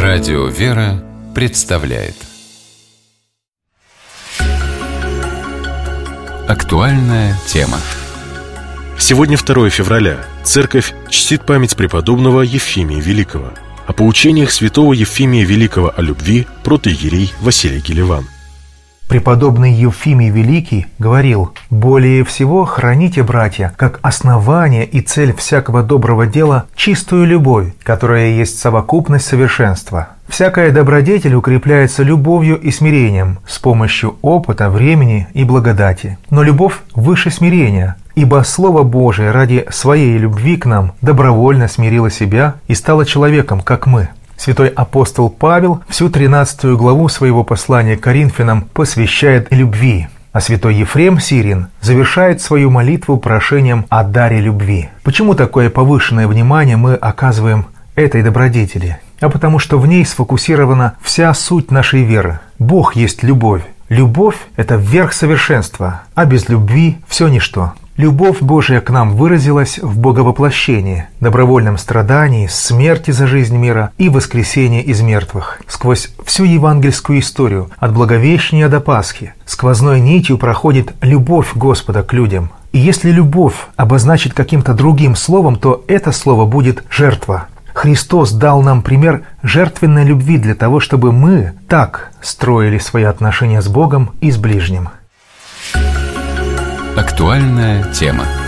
Радио «Вера» представляет актуальная тема. Сегодня 2 февраля. Церковь чтит память преподобного Евфимия Великого. О поучениях святого Евфимия Великого о любви протоиерей Василий Гелеван. Преподобный Евфимий Великий говорил: «Более всего храните, братья, как основание и цель всякого доброго дела чистую любовь, которая есть совокупность совершенства. Всякая добродетель укрепляется любовью и смирением с помощью опыта, времени и благодати. Но любовь выше смирения, ибо Слово Божие ради своей любви к нам добровольно смирило себя и стало человеком, как мы». Святой апостол Павел всю 13 главу своего послания к Коринфянам посвящает любви, а святой Ефрем Сирин завершает свою молитву прошением о даре любви. Почему такое повышенное внимание мы оказываем этой добродетели? А потому что в ней сфокусирована вся суть нашей веры. Бог есть любовь. Любовь – это верх совершенства, а без любви все ничто. Любовь Божия к нам выразилась в боговоплощении, добровольном страдании, смерти за жизнь мира и воскресении из мертвых. Сквозь всю евангельскую историю, от Благовещения до Пасхи, сквозной нитью проходит любовь Господа к людям. И если любовь обозначить каким-то другим словом, то это слово будет «жертва». Христос дал нам пример жертвенной любви для того, чтобы мы так строили свои отношения с Богом и с ближним. Актуальная тема.